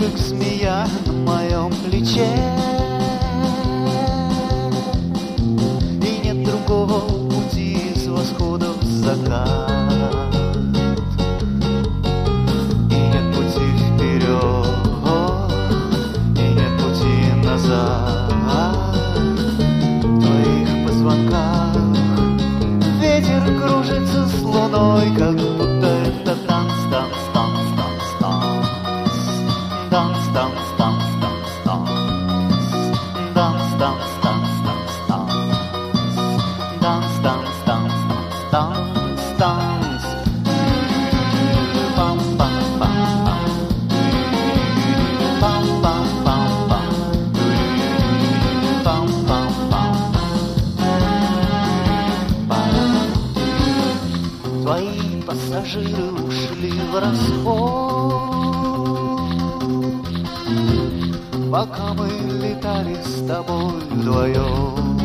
как змея на моем плече, и нет другого пути с восхода в закат, и нет пути вперед, и нет пути назад. В твоих позвонках ветер кружится с луной, как будто это танц, танц, танц, танц, танц. Танц, танц, танц, танц, танц. Танц, танц, танц, танц, танц. Танц, танц, танц, танц, танц, танц. Пам, пам, пам, пам. Пам, пам, пам, пам. Пам, пам, пам. Твои пассажиры ушли в расход, пока мы летали с тобой вдвоем.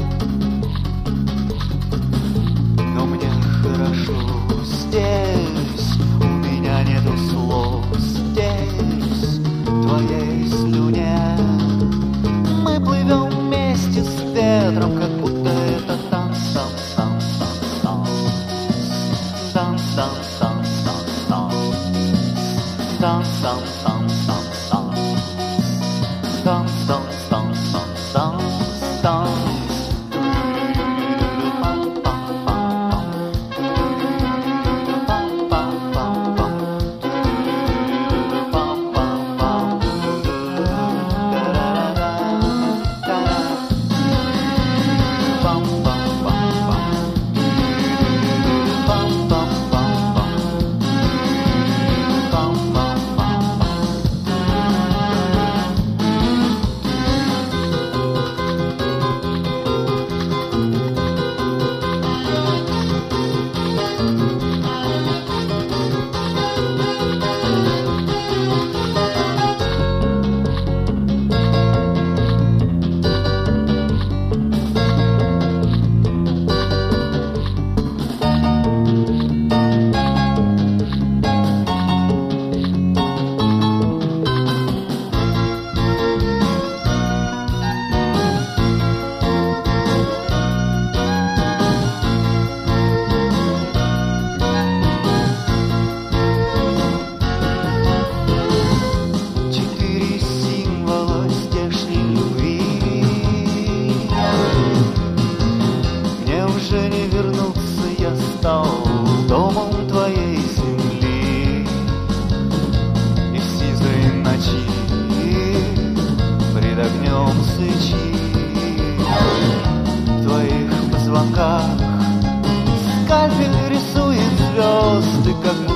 Но мне хорошо здесь, у меня нету слов здесь, в твоей слюне. Мы плывем вместе с ветром, как будто это танц, танц, танц, танц, танц, танц, танц, танц, танц, танц, танц, танц, танц, танц. Dance, dance, dance, dance, dance, dance. Pam, pam, pam, pam. Pam, pam, pam, pam. Pam, pam, pam. Da-da-da-da, da-da. Pam, pam, pam, pam. Pam, pam, pam, pam. Pam, pam, pam, pam. Уже не вернуться, я стал домом твоей земли, и в сизой ночи пред огнем свечи в твоих позвонках скальпель рисует звезды, как